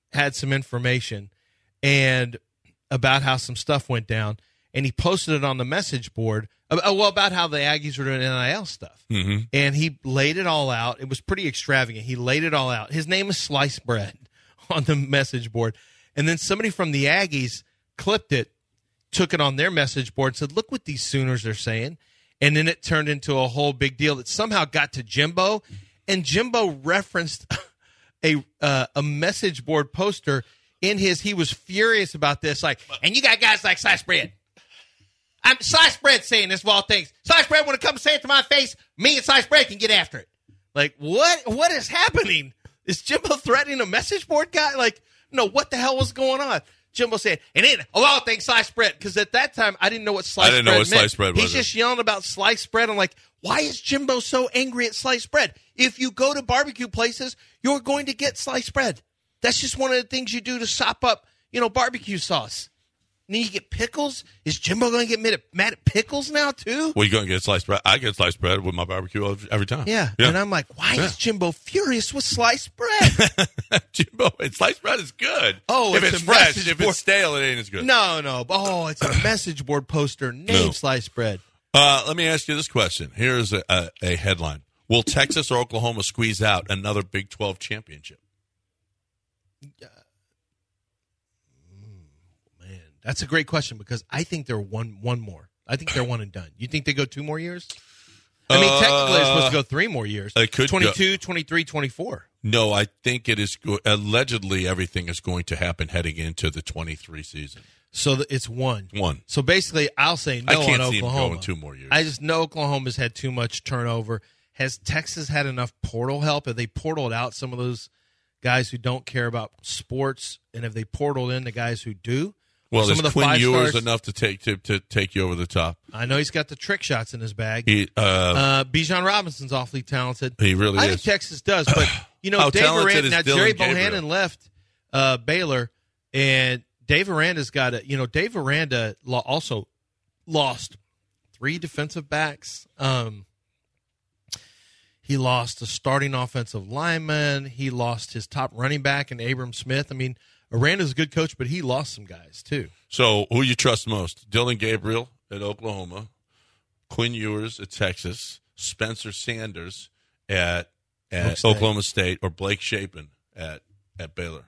had some information and about how some stuff went down, and he posted it on the message board. Uh, well, about how the Aggies were doing N I L stuff, Mm-hmm. and he laid it all out. It was pretty extravagant. He laid it all out. His name is Sliced Bread on the message board, and then somebody from the Aggies clipped it, took it on their message board, and said, "Look what these Sooners are saying," and then it turned into a whole big deal that somehow got to Jimbo, and Jimbo referenced a uh, a message board poster in his. He was furious about this, like, and you got guys like Sliced Bread. I'm Sliced Bread saying this of all things. Sliced Bread, when it comes to say it to my face, me and Sliced Bread can get after it. Like, what? What is happening? Is Jimbo threatening a message board guy? Like, no, what the hell was going on? Jimbo said, and then of all things, Sliced Bread, because at that time I didn't know what Sliced I didn't Bread know what meant. Sliced Bread was. He's just yelling about Sliced Bread. I'm like, why is Jimbo so angry at Sliced Bread? If you go to barbecue places, you're going to get Sliced Bread. That's just one of the things you do to sop up, you know, barbecue sauce. And then you get pickles. Is Jimbo going to get mad at, mad at pickles now, too? Well, you're going to get sliced bread. I get sliced bread with my barbecue every time. Yeah. yeah. And I'm like, why Yeah. is Jimbo furious with sliced bread? Jimbo, and sliced bread is good. Oh, if it's it's, a fresh, message if board. it's stale, it ain't as good. no, no. Oh, it's a message board poster named No. Sliced Bread. Uh, let me ask you this question. Here's a, a, a headline. Will Texas or Oklahoma squeeze out another Big twelve championship? Man, that's a great question because I think they're one one more. I think they're one and done. You think they go two more years? I mean, technically they're supposed to go three more years. They could go- twenty-two, twenty-three, twenty-four. No, I think it is go- allegedly everything is going to happen heading into the twenty-three season. So th- it's one. One. So basically, I'll say no I can't on see them Oklahoma. going two more years. I just know Oklahoma's had too much turnover. Has Texas had enough portal help? Have they portaled out some of those guys who don't care about sports? And have they portaled in the guys who do? Well, some there's of the Quinn five Ewers stars- enough to take to, to take you over the top. I know he's got the trick shots in his bag. He uh, Uh, Bijan Robinson's awfully talented. he really I is. think Texas does, but you know, How Dave talented Aranda, is now Dylan Jerry Gabriel? Bohannon left uh, Baylor, and Dave Aranda's got a. You know, Dave Aranda lo- also lost three defensive backs. Um, he lost a starting offensive lineman. He lost his top running back in Abram Smith. I mean, Aranda's a good coach, but he lost some guys too. So, who you trust most? Dylan Gabriel at Oklahoma, Quinn Ewers at Texas, Spencer Sanders at at State. Oklahoma State, or Blake Shapen at at Baylor.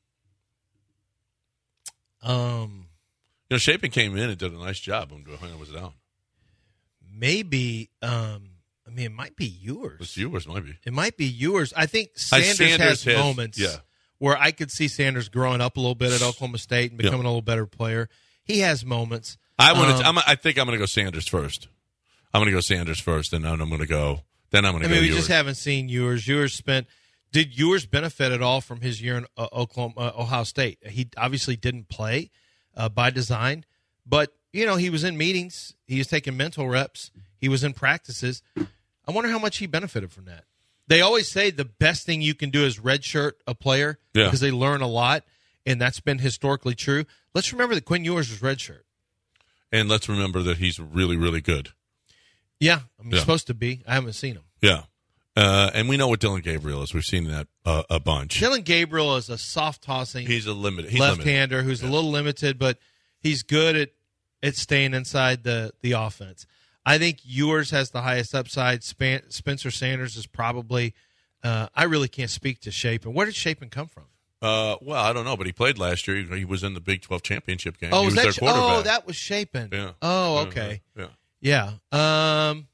Um, You know, Shapen came in and did a nice job when Bohannon was down. maybe. Um, I mean, it might be Ewers. It's Ewers, might be. It might be Ewers. I think I- Sanders, Sanders has, has- moments yeah. where I could see Sanders growing up a little bit at Oklahoma State and becoming a little better player. He has moments. I want Um, to. I'm, I think I'm going to go Sanders first. I'm going to go Sanders first, and then I'm going to go. Then I'm going I to mean, go we Ewers. just haven't seen Ewers. Ewers spent. Did Ewers benefit at all from his year in uh, Oklahoma, uh, Ohio State? He obviously didn't play uh, by design, but you know he was in meetings. He was taking mental reps. He was in practices. I wonder how much he benefited from that. They always say the best thing you can do is redshirt a player Yeah. because they learn a lot, and that's been historically true. Let's remember that Quinn Ewers was redshirt. And let's remember that he's really, really good. Yeah, I mean, Yeah. he's supposed to be. I haven't seen him. Yeah. Uh, and we know what Dylan Gabriel is. We've seen that uh, a bunch. Dylan Gabriel is a soft tossing. He's a limited. He's limited. left-hander who's a little limited, but he's good at at staying inside the the offense. I think Ewers has the highest upside. Span, Spencer Sanders is probably. Uh, I really can't speak to Shapen. Where did Shapen come from? Uh, well, I don't know, but he played last year. He, he was in the Big twelve championship game. Oh, he was was that? their quarterback. Oh, that was Shapen. Yeah. Oh, Yeah, okay. Yeah. Yeah. Um.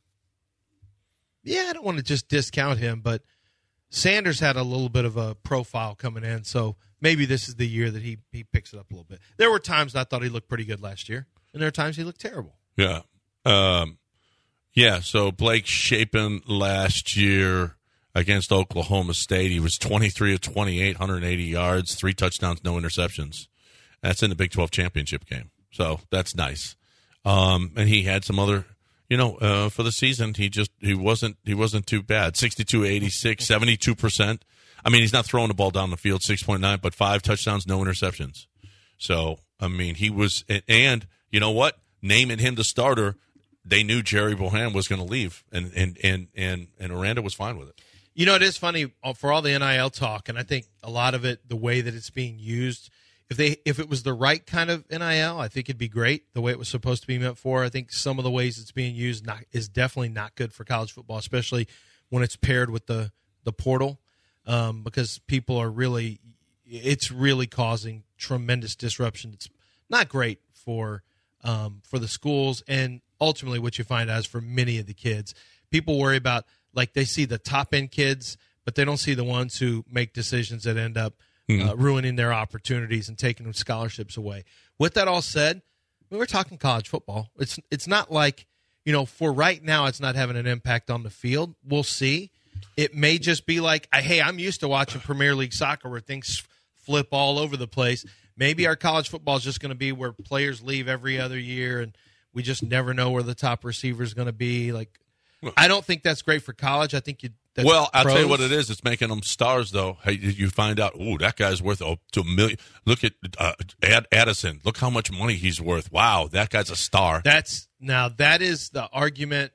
Yeah, I don't want to just discount him, but Sanders had a little bit of a profile coming in, so maybe this is the year that he he picks it up a little bit. There were times I thought he looked pretty good last year, and there are times he looked terrible. Yeah. Um, yeah, so Blake Shapen last year against Oklahoma State, he was twenty-three of twenty-eight, one hundred eighty yards, three touchdowns, no interceptions. That's in the Big twelve championship game. So that's nice. Um, and he had some other, you know, uh, for the season, he just, he wasn't, he wasn't too bad. sixty-two eighty-six, seventy-two percent. I mean, he's not throwing the ball down the field, six point nine, but five touchdowns, no interceptions. So, I mean, he was, and you know what? Naming him the starter, they knew Jerry Bohannon was going to leave, and and and and and Aranda was fine with it. You know, it is funny for all the N I L talk, and I think a lot of it, the way that it's being used, if they if it was the right kind of N I L, I think it'd be great the way it was supposed to be meant for. I think some of the ways it's being used not, is definitely not good for college football, especially when it's paired with the, the portal, um, because people are really – it's really causing tremendous disruption. It's not great for um, for the schools, and ultimately what you find out is for many of the kids, people worry about – like they see the top-end kids, but they don't see the ones who make decisions that end up mm-hmm. uh, ruining their opportunities and taking scholarships away. With that all said, we're talking college football. It's it's not like, you know, for right now it's not having an impact on the field. We'll see. It may just be like, hey, I'm used to watching Premier League soccer where things flip all over the place. Maybe our college football is just going to be where players leave every other year and we just never know where the top receiver is going to be. Like, I don't think that's great for college. I think you. That's well, I'll pros. tell you what it is. It's making them stars, though. Hey, you find out, oh, that guy's worth oh, to a million. Look at uh, Ad- Addison. Look how much money he's worth. Wow, that guy's a star. That's now that is the argument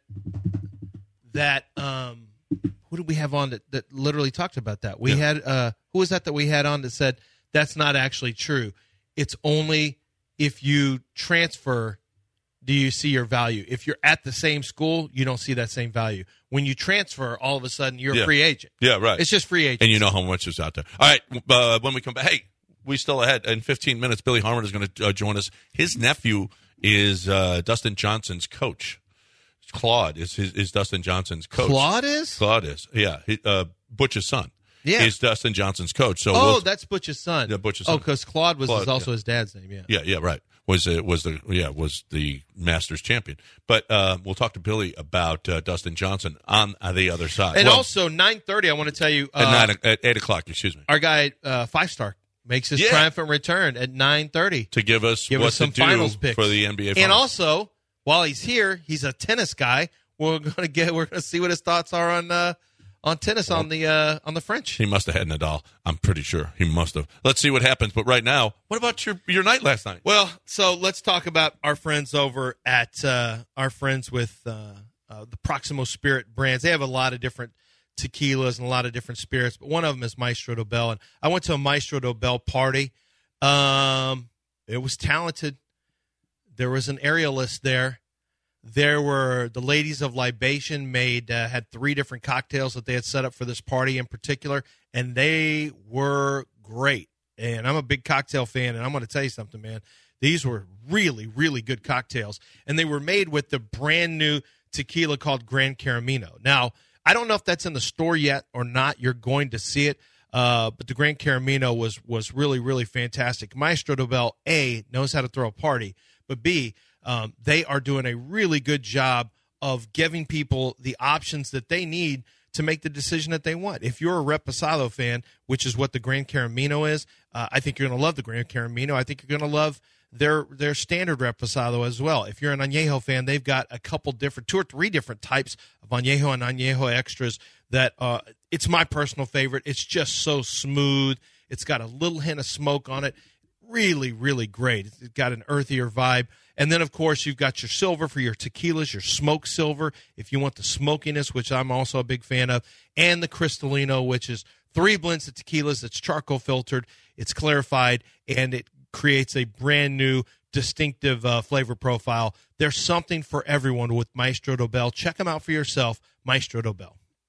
that um, who did we have on that, that literally talked about that? We yeah. had uh, who was that that we had on that said that's not actually true. It's only if you transfer. Do you see your value? If you're at the same school, you don't see that same value. When you transfer, all of a sudden, you're yeah. a free agent. Yeah, right. It's just free agent. And you know how much is out there. All right, uh, when we come back, hey, we still ahead. In fifteen minutes, Billy Harmon is going to uh, join us. His nephew is uh, Dustin Johnson's coach. Claude is his, is Dustin Johnson's coach. Claude is? Claude is, yeah. He, uh, Butch's son. Yeah. Is Dustin Johnson's coach. So oh, we'll, that's Butch's son. Yeah, Butch's son. Oh, because Claude was Claude, his, also yeah. his dad's name, yeah. Yeah, yeah, right. Was it was the yeah was the Masters champion, but uh, we'll talk to Billy about uh, Dustin Johnson on uh, the other side. And well, also nine thirty, I want to tell you uh, at nine at eight o'clock. Excuse me. Our guy uh, Five Star makes his yeah. triumphant return at nine thirty to give us give what us some to do finals picks for the N B A. Finals. And also, while he's here, he's a tennis guy. We're gonna get we're gonna see what his thoughts are on uh, on tennis well, on the uh, on the French. He must have had Nadal. I'm pretty sure he must have. Let's see what happens. But right now, what about your your night last night? Well, so let's talk about our friends over at uh, our friends with uh, uh, the Proximo Spirit brands. They have a lot of different tequilas and a lot of different spirits, but one of them is Maestro Dobel. And I went to a Maestro Dobel party. Um, it was talented. There was an aerialist there. There were the ladies of libation made uh, had three different cocktails that they had set up for this party in particular, and they were great. And I'm a big cocktail fan, and I'm going to tell you something, man. These were really, really good cocktails, and they were made with the brand new tequila called Gran Caramino. Now, I don't know if that's in the store yet or not. You're going to see it, uh, but the Gran Caramino was was really, really fantastic. Maestro Dobel, A, knows how to throw a party, but B, Um, they are doing a really good job of giving people the options that they need to make the decision that they want. If you're a Reposado fan, which is what the Gran Caramino is, uh, I think you're going to love the Gran Caramino. I think you're going to love their their standard Reposado as well. If you're an Añejo fan, they've got a couple different, two or three different types of Añejo and Añejo extras that uh, it's my personal favorite. It's just so smooth. It's got a little hint of smoke on it. Really, really great. It's got an earthier vibe. And then, of course, you've got your silver for your tequilas, your smoked silver, if you want the smokiness, which I'm also a big fan of, and the Cristalino, which is three blends of tequilas. It's charcoal filtered, it's clarified, and it creates a brand new, distinctive uh, flavor profile. There's something for everyone with Maestro Dobel. Check them out for yourself, Maestro Dobel.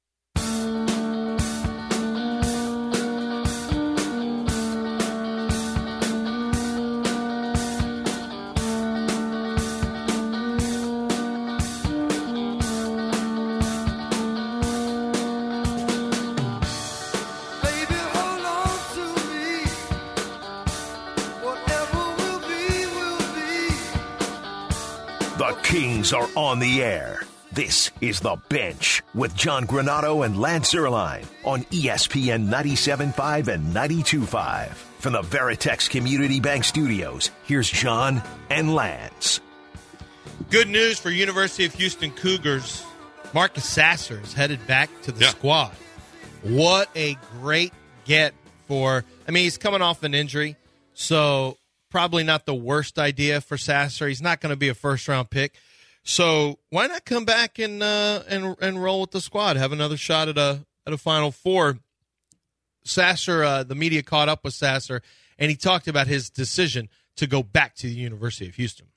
Kings are on the air. This is The Bench with John Granato and Lance Zierlein on E S P N ninety-seven point five and ninety-two point five. From the Veritex Community Bank Studios, here's John and Lance. Good news for University of Houston Cougars. Marcus Sasser is headed back to the yeah. squad. What a great get for, I mean, he's coming off an injury, so probably not the worst idea for Sasser. He's not going to be a first-round pick. So why not come back and uh, and and roll with the squad? Have another shot at a at a Final Four, Sasser, uh, the media caught up with Sasser, and he talked about his decision to go back to the University of Houston.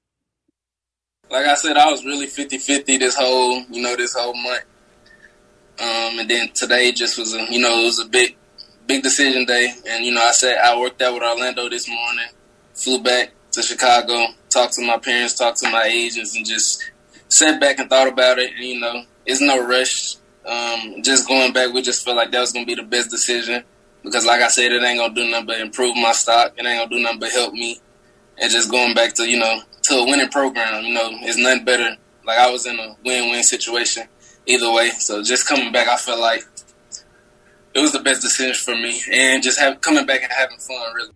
Like I said, I was really fifty-fifty this whole, you know, this whole month. Um, and then today just was, a, you know, it was a big, big decision day. And, you know, I said I worked out with Orlando this morning, flew back to Chicago, talked to my parents, talked to my agents, and just sat back and thought about it. And, you know, it's no rush. Um, just going back, we just felt like that was going to be the best decision because, like I said, it ain't going to do nothing but improve my stock. It ain't going to do nothing but help me. And just going back to, you know, to a winning program, you know, it's nothing better. Like, I was in a win-win situation either way. So just coming back, I felt like it was the best decision for me. And just have, coming back and having fun, really.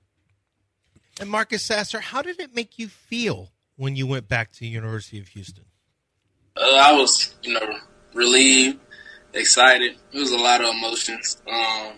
And Marcus Sasser, how did it make you feel when you went back to the University of Houston? Uh, I was, you know, relieved, excited. It was a lot of emotions. Um,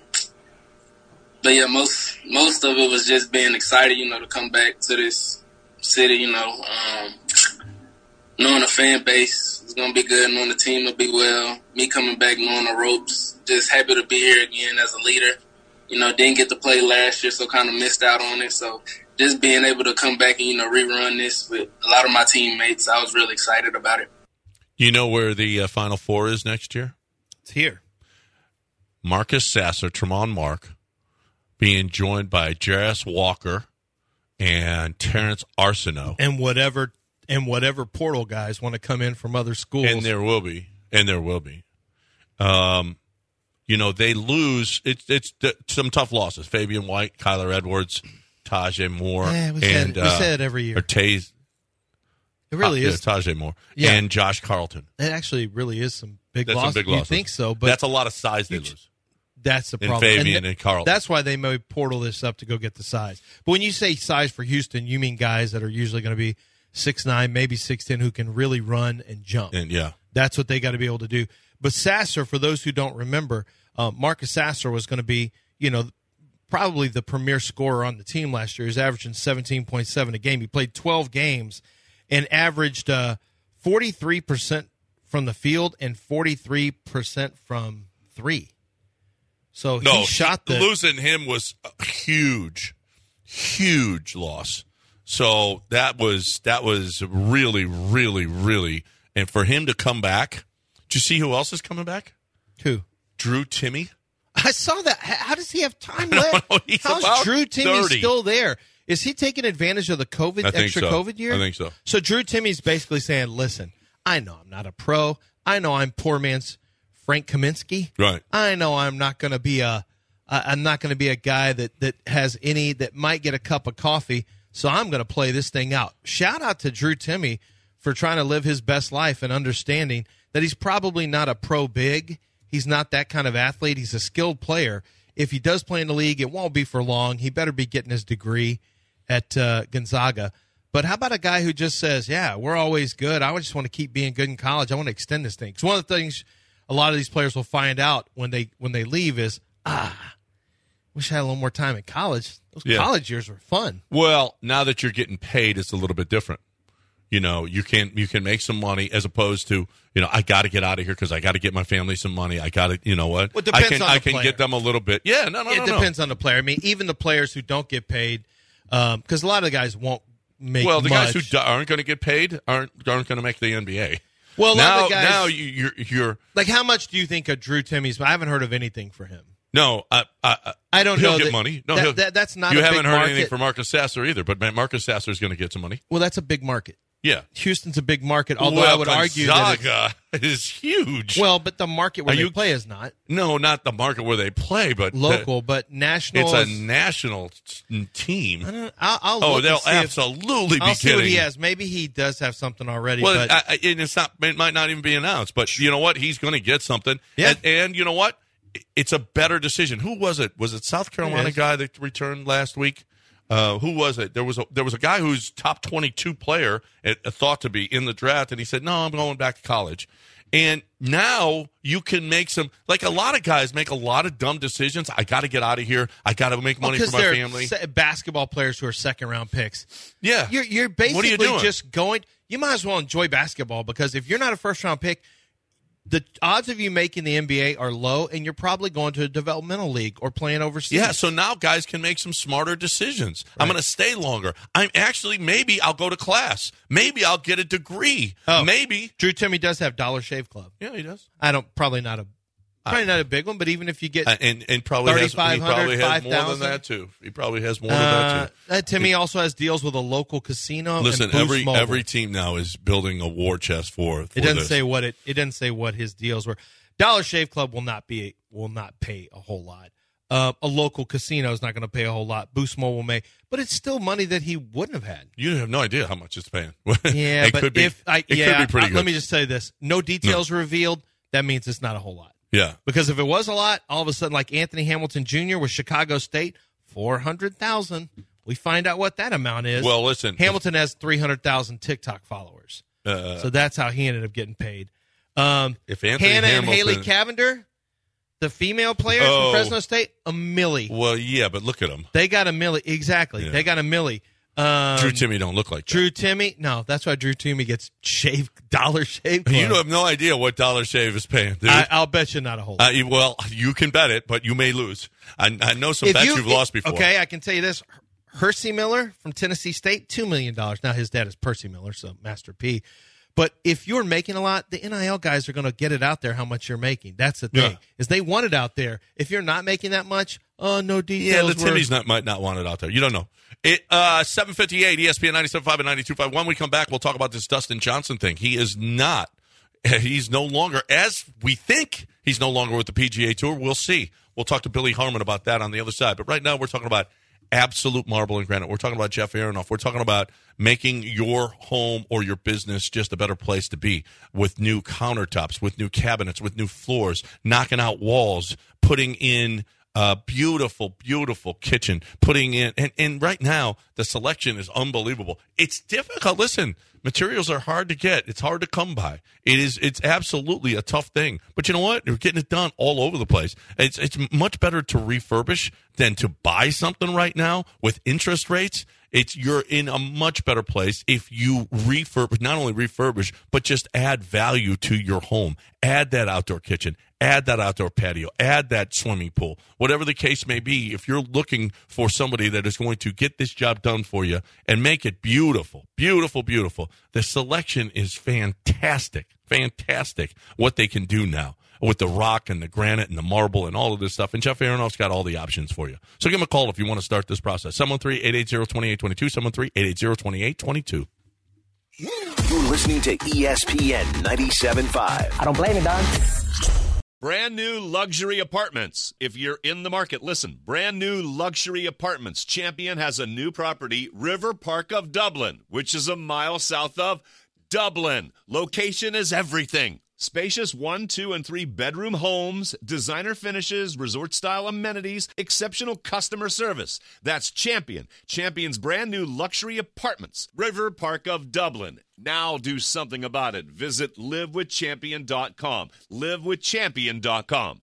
but, yeah, most most of it was just being excited, you know, to come back to this city, you know, um, knowing the fan base is going to be good, knowing the team will be well, me coming back, knowing the ropes, just happy to be here again as a leader. You know, didn't get to play last year, so kind of missed out on it. So just being able to come back and, you know, rerun this with a lot of my teammates, I was really excited about it. You know where the uh, Final Four is next year? It's here. Marcus Sasser, Tremont Mark, being joined by Jarace Walker and Terrence Arsenault. And whatever and whatever portal guys want to come in from other schools. And there will be. And there will be. Um, you know, they lose. It's it's some tough losses. Fabian White, Kyler Edwards, Tajay Moore. Yeah, we and, said, we uh, said it every year. Or Taze. It really uh, is. Yeah, Tajay Moore. Yeah. And Josh Carlton. It actually really is some big That's losses. some big losses. You think so, but that's a lot of size they lose. That's the And problem. Fabian th- and Carlton. That's why they may portal this up to go get the size. But when you say size for Houston, you mean guys that are usually going to be six nine, maybe six ten, who can really run and jump. And yeah. That's what they got to be able to do. But Sasser, for those who don't remember, uh, Marcus Sasser was going to be, you know, probably the premier scorer on the team last year. He was averaging seventeen point seven a game. He played twelve games and averaged uh, forty-three percent from the field and forty-three percent from three. So no, he shot the losing him was a huge, huge loss. So that was that was really, really, really, and for him to come back. Did you see who else is coming back? Who? Drew Timme. I saw that. How does he have time left? know, he's How's about Drew Timme thirty. still there? Is he taking advantage of the COVID I think extra so. COVID year? I think so. So Drew Timme's basically saying, "Listen, I know I'm not a pro. I know I'm poor man's Frank Kaminsky. Right. I know I'm not going to be a I'm not going to be a guy that that has any that might get a cup of coffee. So I'm going to play this thing out." Shout out to Drew Timme for trying to live his best life and understanding that he's probably not a pro big. He's not that kind of athlete. He's a skilled player. If he does play in the league, it won't be for long. He better be getting his degree at uh, Gonzaga. But how about a guy who just says, yeah, we're always good. I just want to keep being good in college. I want to extend this thing. Because one of the things a lot of these players will find out when they when they leave is, ah, wish I had a little more time in college. Those Yeah. college years were fun. Well, now that you're getting paid, it's a little bit different. You know, you can you can make some money as opposed to, you know, I got to get out of here because I got to get my family some money. I got to, you know what? Well, it depends I can on the I can player. get them a little bit. Yeah, no, no, it no, no. depends on the player. I mean, even the players who don't get paid, because a lot of the guys won't make Well, the much. guys who do- aren't going to get paid aren't aren't going to make the N B A. Well, a lot now, of the guys, now you, you're you're like, how much do you think of Drew Timme's? I haven't heard of anything for him. no, I I, I don't he'll know get that- money. No, that- he'll- that- that's not You a haven't big heard market. anything from Marcus Sasser either, but Marcus Sasser is going to get some money. Well, that's a big market. Yeah, Houston's a big market, although well, I would argue that it's, Gonzaga is huge. well, but the market where Are they you- play is not no, not the market where they play, but the- local, but national. it's a is- national team. I don't, I'll, I'll Oh, look they'll and see if- absolutely I'll be see kidding. what he has. Maybe he does have something already. Well, but I, I, and it's not. It might not even be announced. But you know what? He's going to get something. Yeah. And, and you know what? It's a better decision. Who was it? Was it South Carolina is. guy that returned last week? Uh, who was it? There was a there was a guy who's top twenty-two player, uh, thought to be in the draft, and he said, "No, I'm going back to college." And now you can make some, like a lot of guys make a lot of dumb decisions. I got to get out of here. I got to make money Well, for my they're family. se- basketball players who are second round picks. Yeah. You're, you're What are basically you doing? just going. You might as well enjoy basketball because if you're not a first round pick, the odds of you making the N B A are low, and you're probably going to a developmental league or playing overseas. Yeah, so now guys can make some smarter decisions. Right. I'm going to stay longer. I'm actually, maybe I'll go to class. Maybe I'll get a degree. Oh, maybe. Drew Timmy does have Dollar Shave Club. Yeah, he does. I don't, probably not a, probably not a big one, but even if you get uh, and and probably has, he probably has more than that too. He probably has more uh, than that too. Uh, Timmy he, also has deals with a local casino. Listen, and Boost every Mobile. every team now is building a war chest for. for it doesn't this. say what it. It doesn't say what his deals were. Dollar Shave Club will not be will not pay a whole lot. Uh, a local casino is not going to pay a whole lot. Boost Mobile may, but it's still money that he wouldn't have had. You have no idea how much it's paying. Yeah, it but could be, if I, it yeah, could be pretty I, good. let me just say this: no details no. revealed. That means it's not a whole lot. Yeah, because if it was a lot, all of a sudden, like Anthony Hamilton Junior with Chicago State, four hundred thousand. We find out what that amount is. Well, listen, Hamilton if, has three hundred thousand TikTok followers, uh, so that's how he ended up getting paid. Um, if Anthony Hannah Hamilton, and Haley Cavender, the female players oh, from Fresno State, a milli. Well, yeah, but look at them. They got a milli. Exactly. Yeah. They got a milli. Um, Drew Timmy don't look like that. Drew Timmy? No, that's why Drew Timmy gets shave Dollar Shave Club. You have no idea what Dollar Shave is paying, dude. I, I'll bet you not a whole lot. Uh, well, you can bet it, but you may lose. I, I know some if bets you, you've lost before. Okay, I can tell you this. Hersey Miller from Tennessee State, two million dollars. Now, his dad is Percy Miller, so Master P. But if you're making a lot, the N I L guys are going to get it out there how much you're making. That's the thing. Yeah. Is they want it out there. If you're not making that much, oh, no details. Yeah, the Timmys not, might not want it out there. You don't know. It uh, seven fifty-eight, E S P N ninety-seven point five and ninety-two point five. When we come back, we'll talk about this Dustin Johnson thing. He is not. He's no longer, as we think, he's no longer with the P G A Tour. We'll see. We'll talk to Billy Harmon about that on the other side. But right now, we're talking about absolute marble and granite. We're talking about Jeff Aronoff. We're talking about making your home or your business just a better place to be with new countertops, with new cabinets, with new floors, knocking out walls, putting in a beautiful, beautiful kitchen, putting in, and, and right now, the selection is unbelievable. It's difficult. Listen, materials are hard to get. It's hard to come by. It is, it's absolutely a tough thing. But you know what? You're getting it done all over the place. It's, it's much better to refurbish than to buy something right now with interest rates. It's, you're in a much better place if you refurbish, not only refurbish, but just add value to your home. Add that outdoor kitchen, add that outdoor patio, add that swimming pool, whatever the case may be. If you're looking for somebody that is going to get this job done for you and make it beautiful, beautiful, beautiful, the selection is fantastic, fantastic what they can do now with the rock and the granite and the marble and all of this stuff. And Jeff Aronoff's got all the options for you. So give him a call if you want to start this process. seven one three, eight eight zero, two eight two two, seven one three, eight eight zero, two eight two two. You're listening to E S P N ninety-seven point five. I don't blame it, Don. Brand new luxury apartments. If you're in the market, listen. Brand new luxury apartments. Champion has a new property, River Park of Dublin, which is a mile south of Dublin. Location is everything. Spacious one, two, and three bedroom homes, designer finishes, resort-style amenities, exceptional customer service. That's Champion. Champion's brand new luxury apartments. River Park of Dublin. Now do something about it. Visit live with champion dot com. live with champion dot com.